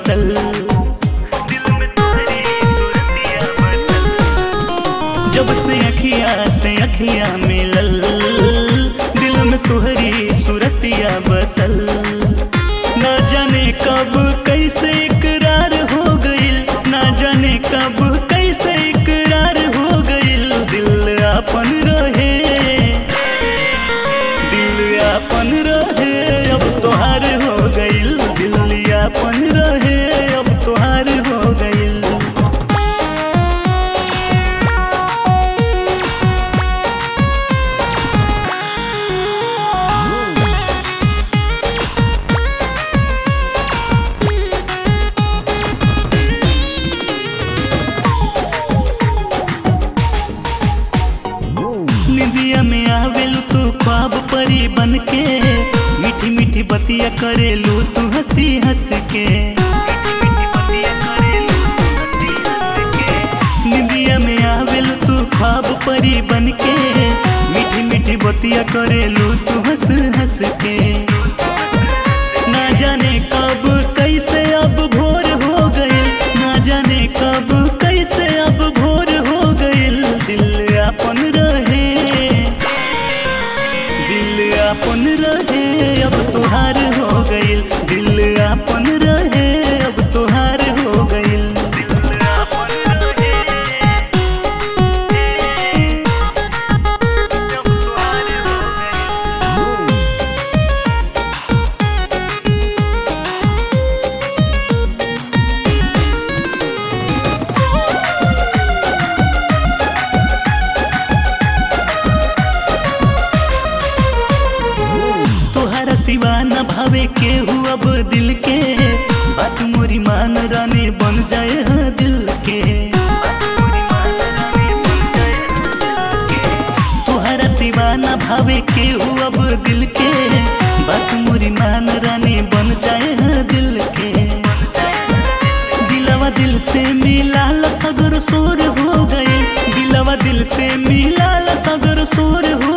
बसल, दिल में तुम्हारी सूरतिया बसल। जब से अखिया मिलल, दिल में तुहरी सूरतिया बसल। ना जाने कब कैसे इकरार हो गइल, ना जाने कब कैसे इकरार हो गइल। दिल आपन रहे, दिल आपन रहे, अब तोहार हो गइल। दिल आपन रहे, अब तोहार हो गइल। निदिया में आवेलू तू ख्वाब परी बनके, मीठी मीठी बतिया करेलू तू हंसी हंस के। निदिया में आवेलू तू ख्वाब परी बनके, मीठी मीठी बतिया करेलू तू हंस हंस के। ना जाने कब कैसे अब भोर हो गइल, ना जाने कब कैसे अब भोर हो गइल। दिल आपन रहे, दिल आपन रहे, अब तोहार हो गइल। दिल आपन रहे, अब तोहार हो गइल। दिल आपन रहे, अब तोहार हो गइल। सिवा न भावे केहू अब दिल के, बात मोरी मान रानी बन जाए हाँ दिल के। तुहरा सिवा न भावे केहू अब दिल के, बात मोरी मान रानी बन जाए हाँ दिल के। दिलवा दिल से मिलाल सगर सोर हो गए, दिलवा दिल से मिलाल सगर सोर हो